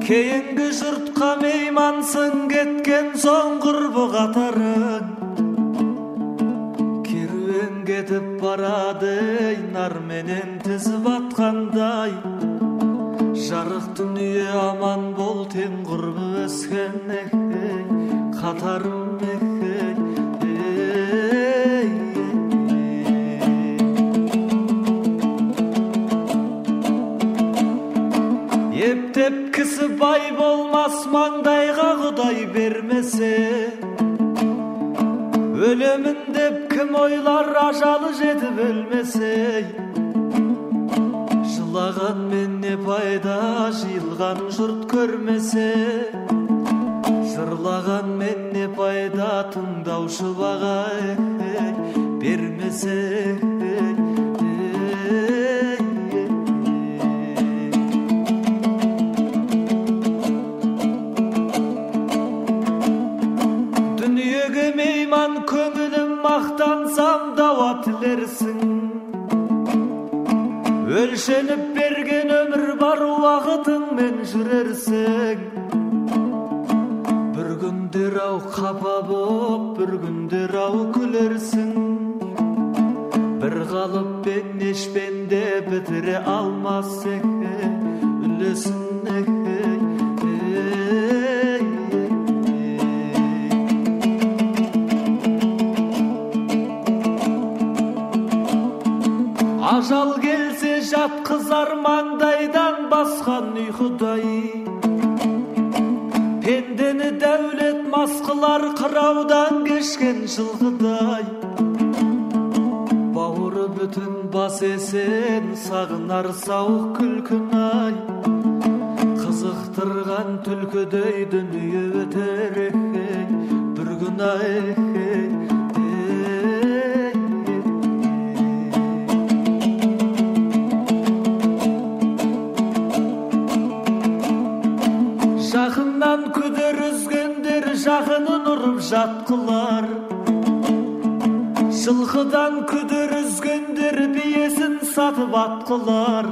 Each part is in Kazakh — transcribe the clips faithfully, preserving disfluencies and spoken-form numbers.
Кейінгі жұртқа меймансың кеткен соң құрбы қатарың. Керуен кетіп барады нар менен тізіп атқандай. Жарық дүние аман бол тең құрбы өскен ехей, қатарым ехей. Ептеп кісі бай болмас, маңдайға құдай бермесе. Өлемін деп кім ойлар, ажалы жетіп өлмесе. Жылаған мен не пайда, жиылған жұрт көрмесе. Жырлаған мен не пайда, тыңдаушы баға бермесе. Дүниеге мейман көңілім мақтансам дауа тілерсің. Өлшеніп берген өмір бар, уақытыңмен жүрерсің. Бір күндер ау қапа боп, бір күндер ау күлерсің. Бір қалып бен ешпенде бітіре алмас еке, үлесін еке. Ажал келсе жатқызар маңдайдан басқан ұйқыдай. Пендені дәулет масқылар қыраудан кешкен жылғыдай. Бауыры бүтін бас есен сағынар сауық күлкін-ай. Қызықтырған түлкідей дүние өтер ехей, бір күн-ай ехей. Жақыннан күдер үзгендер жақынын ұрып жатқылар. Жылқыдан күдер үзгендер биесін сатып атқылар.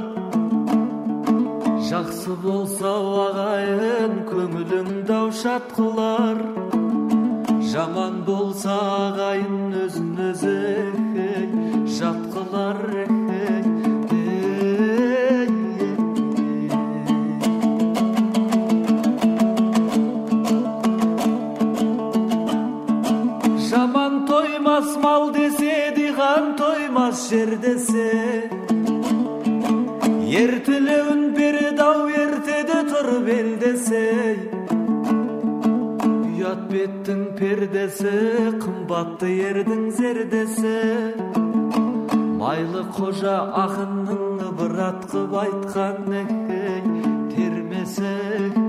Жақсы болса ағайын көңілің даушатқылар. Жаман болса ағайын өзін өзі жатқылар. Жаман тоймас мал десе, диған тоймас жер десе. Ертілеуін береді ау, ертеде тұрып ел десе. Ұят беттің пердесі, қымбатты ердің зердесі. Майлы қожа ақынның ыбырат қып айтқан ехей, термесе.